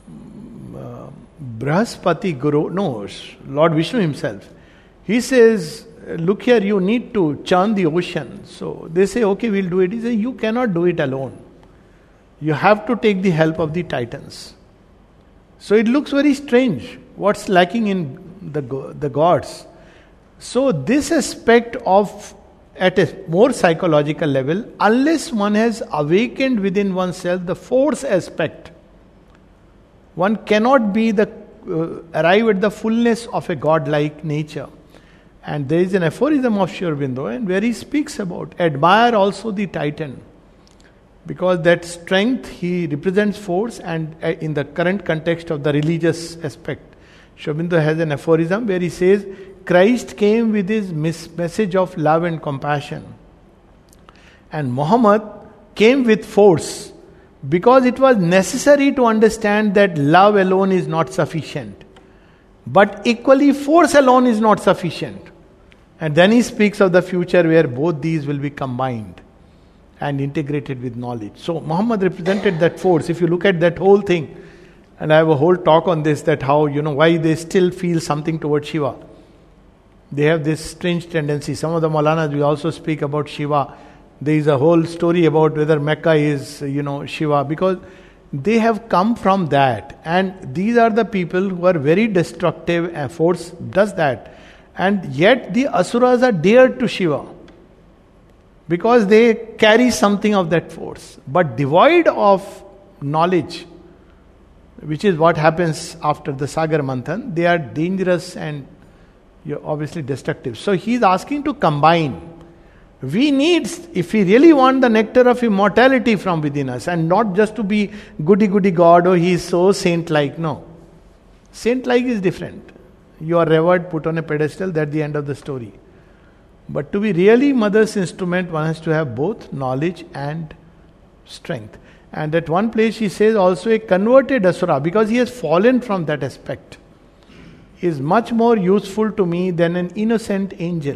Brahaspati Guru, Lord Vishnu himself, he says, look here, you need to churn the ocean. So they say, okay, we'll do it. He says, you cannot do it alone. You have to take the help of the Titans. So it looks very strange. What's lacking in the gods? So this aspect of, at a more psychological level, unless one has awakened within oneself the force aspect, one cannot be arrive at the fullness of a godlike nature. And there is an aphorism of Sri Aurobindo, and where he speaks about admire also the Titan, because that strength, he represents force, and in the current context of the religious aspect, Sri Aurobindo has an aphorism where he says, Christ came with his message of love and compassion, and Muhammad came with force, because it was necessary to understand that love alone is not sufficient, but equally force alone is not sufficient. And then he speaks of the future where both these will be combined and integrated with knowledge. So Muhammad represented that force. If you look at that whole thing, and I have a whole talk on this, that how, why they still feel something towards Shiva. They have this strange tendency. Some of the Maulanas, we also speak about Shiva. There is a whole story about whether Mecca is, Shiva, because they have come from that. And these are the people who are very destructive, and force does that. And yet the Asuras are dear to Shiva. because they carry something of that force. But devoid of knowledge, which is what happens after the Sagar Manthan, they are dangerous and obviously destructive. So he is asking to combine. We need, if we really want the nectar of immortality from within us, and not just to be goody God, oh he is so saint-like. No. Saint-like is different. You are revered, put on a pedestal, that's the end of the story. But to be really mother's instrument, one has to have both knowledge and strength. And at one place he says also a converted asura, because he has fallen from that aspect, is much more useful to me than an innocent angel.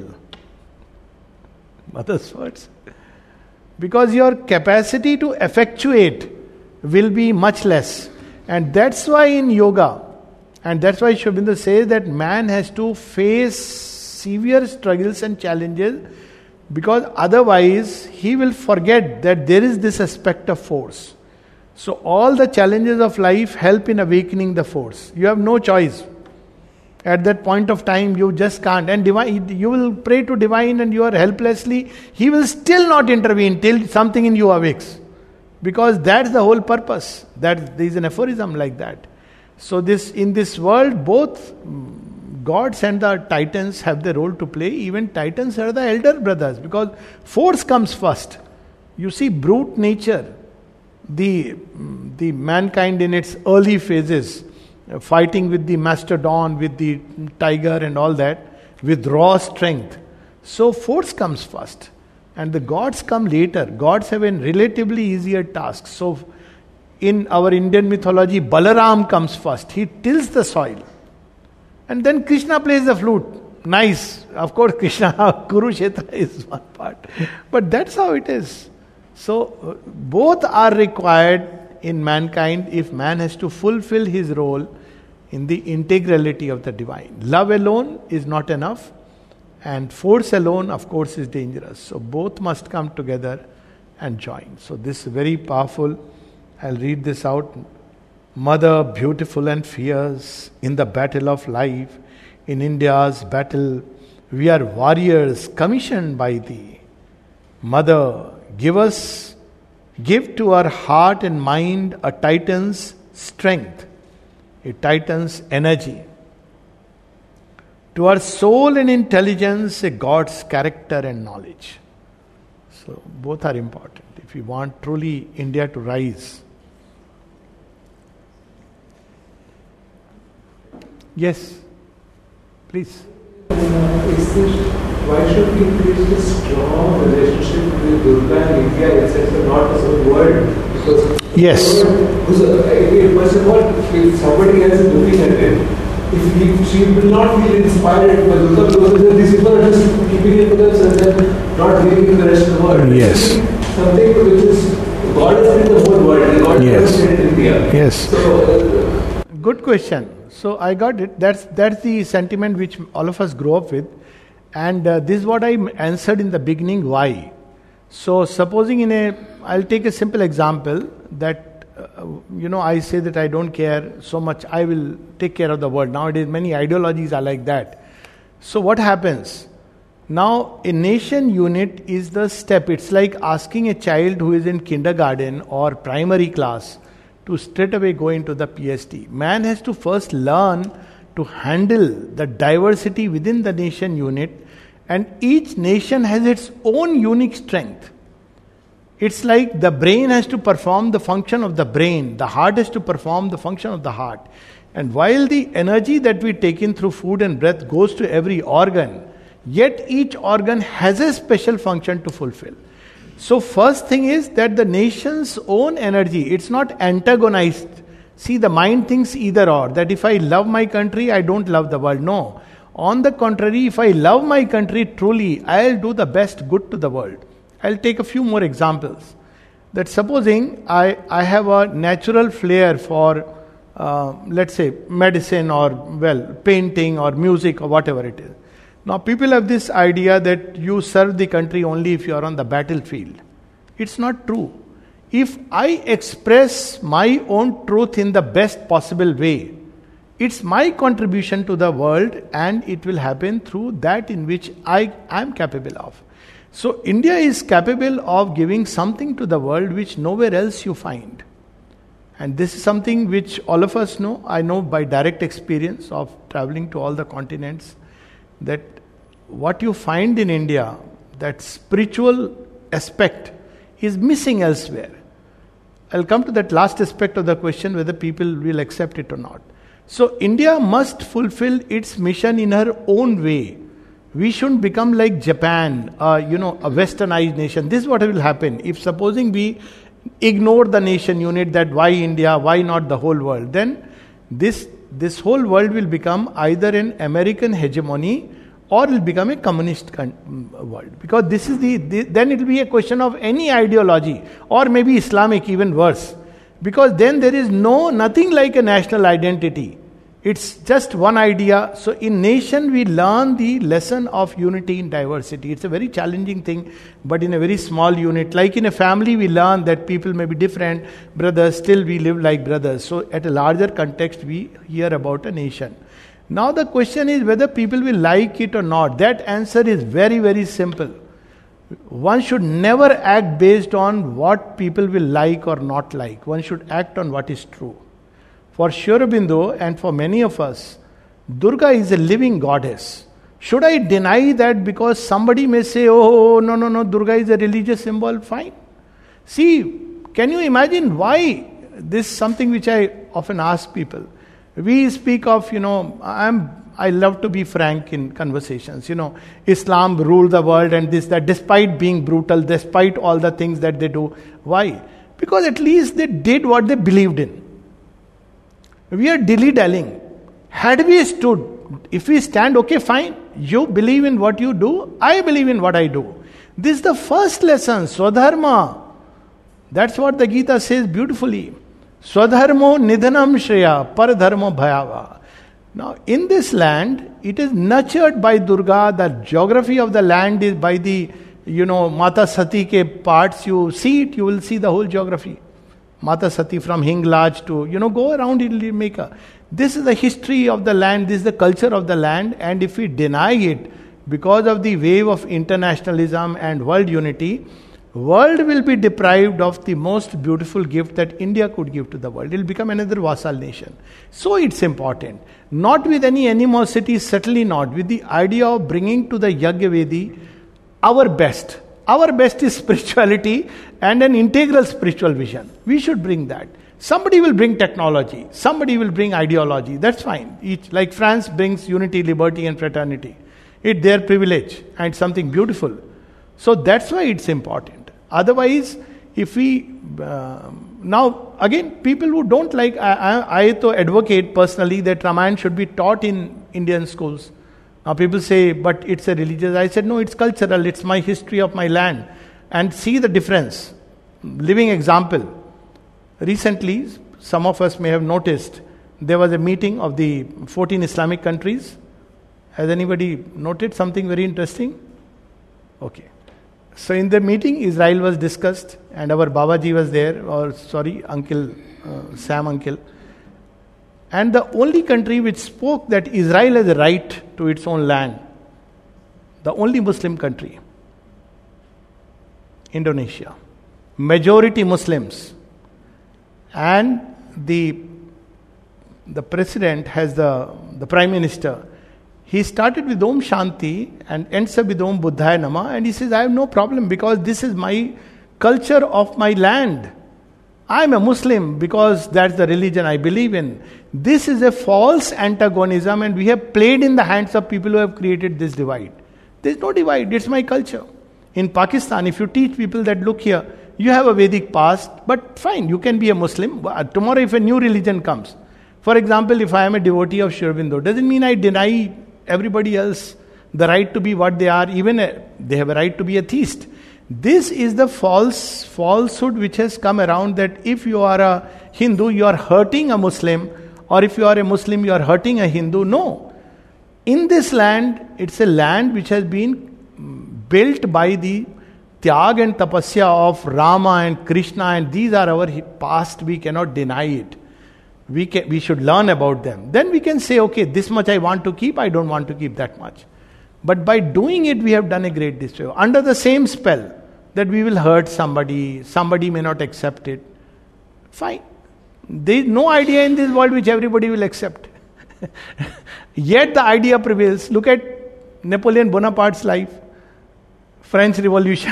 Mother's words. Because your capacity to effectuate will be much less. And that's why in yoga, and that's why Sri Aurobindo says that man has to face severe struggles and challenges, because otherwise he will forget that there is this aspect of force. So all the challenges of life help in awakening the force. You have no choice. At that point of time you just can't. And divine, you will pray to divine and you are helplessly, he will still not intervene till something in you awakes. Because that's the whole purpose. That there is an aphorism like that. So this, in this world, both gods and the titans have their role to play. Even titans are the elder brothers, because force comes first. You see brute nature, the mankind in its early phases, fighting with the mastodon, with the tiger and all that, with raw strength. So force comes first. And the gods come later. Gods have a relatively easier task. So in our Indian mythology, Balaram comes first. He tills the soil. And then Krishna plays the flute. Nice. Of course, Krishna, Kurukshetra is one part. But that's how it is. So both are required in mankind if man has to fulfill his role in the integrality of the divine. Love alone is not enough, and force alone, of course, is dangerous. So both must come together and join. So this is very powerful. I'll read this out. Mother, beautiful and fierce, in the battle of life, in India's battle, we are warriors commissioned by thee. Mother, give to our heart and mind a titan's strength, a titan's energy. To our soul and intelligence, a God's character and knowledge. So both are important if we want truly India to rise. Yes, please. Why should we create a strong relationship with Durga and India, etc., not as a world? Because yes. First of all, if somebody else is looking at it, she will not feel inspired by Durga, because these people are just keeping it to themselves and not giving to the rest of the world. Yes. Something which is God is in the whole world, and God is in India. Yes. So, good question. So I got it. That's the sentiment which all of us grow up with. And this is what I answered in the beginning, why. So supposing I'll take a simple example that, I say that I don't care so much, I will take care of the world. Nowadays many ideologies are like that. So what happens? Now a nation unit is the step. It's like asking a child who is in kindergarten or primary class to straight away go into the PhD. Man has to first learn to handle the diversity within the nation unit, and each nation has its own unique strength. It's like the brain has to perform the function of the brain, the heart has to perform the function of the heart. And while the energy that we take in through food and breath goes to every organ, yet each organ has a special function to fulfill. So first thing is that the nation's own energy, it's not antagonized. See, the mind thinks either or, that if I love my country, I don't love the world. No. On the contrary, if I love my country truly, I'll do the best good to the world. I'll take a few more examples. That supposing I have a natural flair for, let's say, medicine or, painting or music or whatever it is. Now people have this idea that you serve the country only if you are on the battlefield. It's not true. If I express my own truth in the best possible way, it's my contribution to the world, and it will happen through that in which I am capable of. So India is capable of giving something to the world which nowhere else you find. And this is something which all of us know. I know by direct experience of traveling to all the continents, that what you find in India, that spiritual aspect, is missing elsewhere. I'll come to that last aspect of the question, whether people will accept it or not. So India must fulfill its mission in her own way. We shouldn't become like Japan, a westernized nation. This is what will happen. If supposing we ignore the nation unit, that why India, why not the whole world, then this whole world will become either an American hegemony or it will become a communist world. Because this is then it will be a question of any ideology, or maybe Islamic, even worse. Because then there is nothing like a national identity. It's just one idea. So in nation we learn the lesson of unity in diversity. It's a very challenging thing, but in a very small unit. Like in a family we learn that people may be different, brothers, still we live like brothers. So at a larger context we hear about a nation. Now the question is whether people will like it or not. That answer is very, very simple. One should never act based on what people will like or not like. One should act on what is true. For Sri Aurobindo and for many of us, Durga is a living goddess. Should I deny that because somebody may say, oh, no, Durga is a religious symbol? Fine. See, can you imagine why? This is something which I often ask people. We speak of, I love to be frank in conversations. Islam ruled the world and this, that, despite being brutal, despite all the things that they do. Why? Because at least they did what they believed in. We are dilly-dallying. Had we stood, if we stand, okay, fine, you believe in what you do, I believe in what I do. This is the first lesson, Swadharma. That's what the Gita says beautifully. Swadharmo nidhanam shreya, paradharmo bhayava. Now, in this land, it is nurtured by Durga. The geography of the land is by the, Mata Sati ke parts. You see it, you will see the whole geography. Mata Sati from Hinglaj to, go around, it will make a... This is the history of the land, this is the culture of the land, and if we deny it because of the wave of internationalism and world unity, world will be deprived of the most beautiful gift that India could give to the world. It will become another vassal nation. So it's important. Not with any animosity, certainly not. With the idea of bringing to the Yajna-vedi our best. Our best is spirituality and an integral spiritual vision. We should bring that. Somebody will bring technology. Somebody will bring ideology. That's fine. Like France brings unity, liberty and fraternity. It's their privilege and something beautiful. So that's why it's important. Otherwise, if we... now, again, people who don't like... I advocate personally that Ramayana should be taught in Indian schools. Now people say, but it's a religious... I said, no, it's cultural. It's my history of my land. And see the difference. Living example. Recently, some of us may have noticed, there was a meeting of the 14 Islamic countries. Has anybody noted something very interesting? Okay. So in the meeting, Israel was discussed and our Babaji was there, Uncle, Sam Uncle. And the only country which spoke that Israel has a right to its own land, the only Muslim country, Indonesia. Majority Muslims. And the president has the prime minister. He started with Om Shanti and ends up with Om Buddhaya Nama, and he says, I have no problem because this is my culture of my land. I am a Muslim because that's the religion I believe in. This is a false antagonism, and we have played in the hands of people who have created this divide. There is no divide, it's my culture. In Pakistan, if you teach people that look here, you have a Vedic past, but fine, you can be a Muslim. Tomorrow if a new religion comes, for example, if I am a devotee of Sri Aurobindo, doesn't mean I deny everybody else the right to be what they are. Even they have a right to be atheist. This is the falsehood which has come around, that if you are a Hindu, you are hurting a Muslim, or if you are a Muslim, you are hurting a Hindu. No. In this land, it's a land which has been built by the Tyag and Tapasya of Rama and Krishna, and these are our past. We cannot deny it. We should learn about them. Then we can say, okay, this much I want to keep, I don't want to keep that much. But by doing it, we have done a great disservice. Under the same spell that we will hurt somebody may not accept it. Fine. There is no idea in this world which everybody will accept. Yet the idea prevails. Look at Napoleon Bonaparte's life, French Revolution.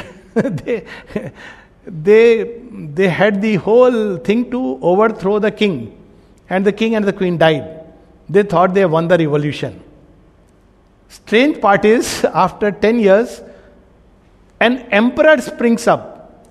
they had the whole thing to overthrow the king. And the king and the queen died. They thought they won the revolution. Strange part is, after 10 years, an emperor springs up.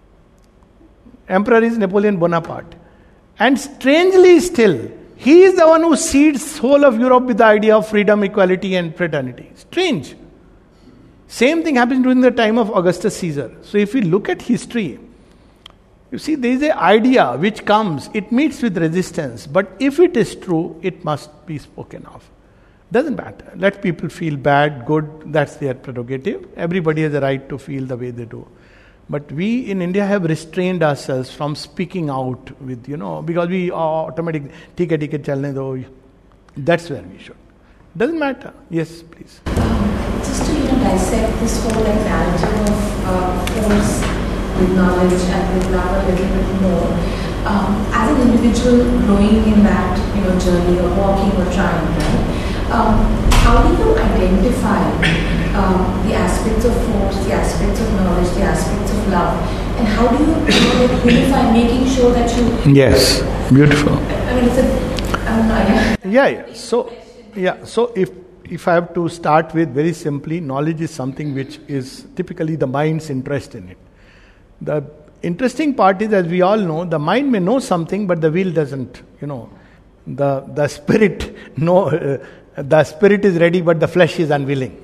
Emperor is Napoleon Bonaparte. And strangely still, he is the one who seeds whole of Europe with the idea of freedom, equality and fraternity. Strange. Same thing happens during the time of Augustus Caesar. So if we look at history, you see there is an idea which comes, it meets with resistance. But if it is true, it must be spoken of. Doesn't matter. Let people feel bad, good, that's their prerogative. Everybody has a right to feel the way they do. But we in India have restrained ourselves from speaking out with, because we automatically, theek hai, chalne do. That's where we should. Doesn't matter. Yes, please. Just to dissect this whole narrative of force with knowledge and with love a little bit more. As an individual growing in that journey or walking or trying, right? How do you identify the aspects of force, the aspects of knowledge, the aspects of love, and how do you unify, making sure that you? Yes, beautiful. I mean, it's a. Yeah. So if I have to start with very simply, knowledge is something which is typically the mind's interest in it. The interesting part is, as we all know, the mind may know something, but the will doesn't. The spirit the spirit is ready, but the flesh is unwilling.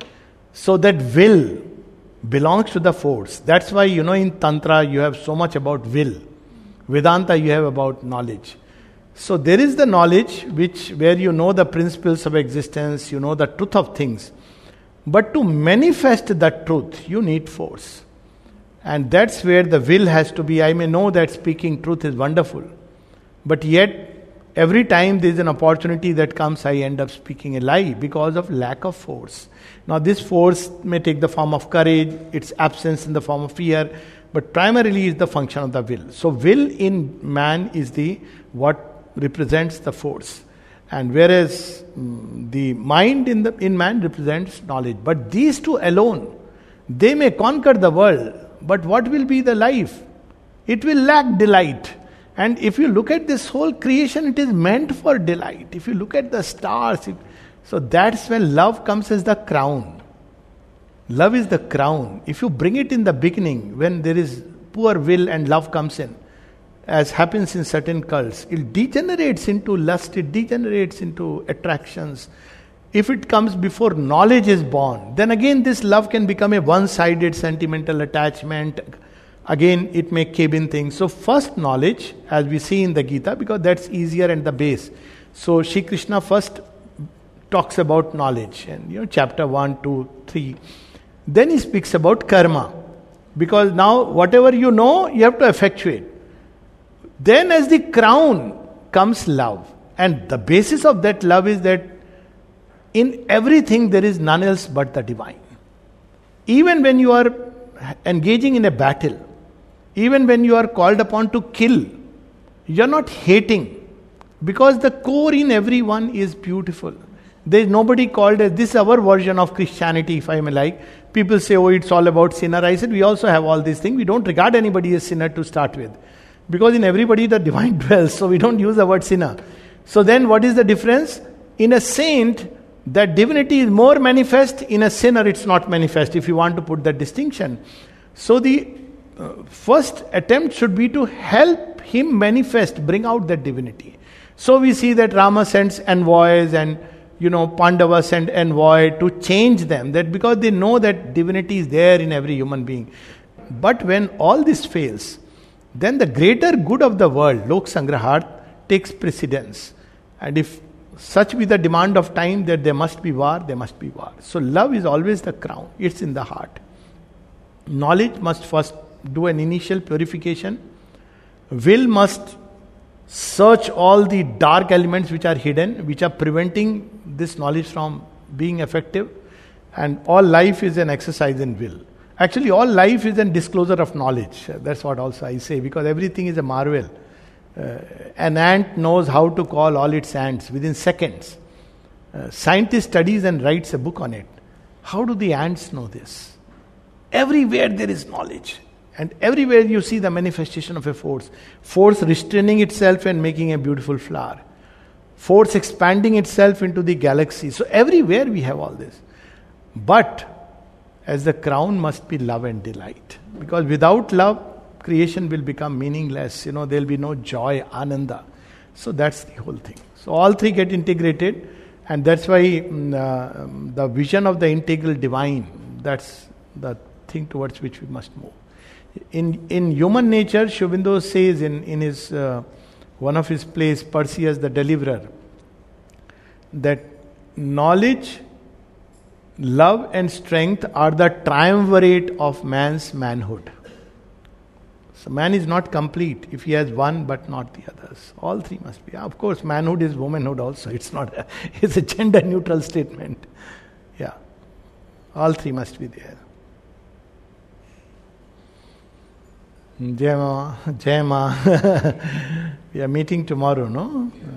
So that will belongs to the force. That's why in Tantra you have so much about will. Vedanta you have about knowledge. So there is the knowledge where you know the principles of existence, you know the truth of things. But to manifest that truth, you need force. And that's where the will has to be. I may know that speaking truth is wonderful, but yet every time there is an opportunity that comes, I end up speaking a lie because of lack of force. Now this force may take the form of courage, its absence in the form of fear, but primarily is the function of the will. So will in man is what represents the force. And whereas the mind in man represents knowledge. But these two alone, they may conquer the world, but what will be the life? It will lack delight. And if you look at this whole creation, it is meant for delight. If you look at the stars, so that's when love comes as the crown. Love is the crown. If you bring it in the beginning, when there is poor will and love comes in, as happens in certain cults, it degenerates into lust, it degenerates into attractions. If it comes before knowledge is born, then again this love can become a one-sided sentimental attachment. Again, it may cave in things. So first knowledge, as we see in the Gita, because that's easier and the base. So Shri Krishna first talks about knowledge, and chapter 1, 2, 3. Then he speaks about karma. Because now whatever you know, you have to effectuate. Then as the crown comes love. And the basis of that love is that in everything there is none else but the divine. Even when you are engaging in a battle, even when you are called upon to kill, you are not hating. Because the core in everyone is beautiful. There is nobody called as, this is our version of Christianity, if I may like. People say, oh, it's all about sinner. I said, we also have all these things. We don't regard anybody as sinner to start with. Because in everybody the divine dwells, so we don't use the word sinner. So then what is the difference? In a saint, that divinity is more manifest. In a sinner, it's not manifest, if you want to put that distinction. So the first attempt should be to help him manifest, bring out that divinity. So we see that Rama sends envoys and Pandava send envoy to change them, that because they know that divinity is there in every human being. But when all this fails, then the greater good of the world, Lok Sangrahat, takes precedence. And if such be the demand of time that there must be war, there must be war. So love is always the crown. It's in the heart. Knowledge must first do an initial purification. Will must search all the dark elements which are hidden, which are preventing this knowledge from being effective. And all life is an exercise in will. Actually, all life is a disclosure of knowledge. That's what also I say, because everything is a marvel. An ant knows how to call all its ants within seconds. Scientist studies and writes a book on it. How do the ants know this? Everywhere there is knowledge. And everywhere you see the manifestation of a force. Force restraining itself and making a beautiful flower. Force expanding itself into the galaxy. So everywhere we have all this. But as the crown must be love and delight. Because without love, creation will become meaningless. There will be no joy, ananda. So that's the whole thing. So all three get integrated, and that's why the vision of the integral divine, that's the thing towards which we must move. In human nature, Sri Aurobindo says in his one of his plays, Perseus the Deliverer, that knowledge, love and strength are the triumvirate of man's manhood. So man is not complete if he has one but not the others. All three must be. Of course, manhood is womanhood also. It's a gender neutral statement. Yeah. All three must be there. Jai Ma. We are meeting tomorrow, no?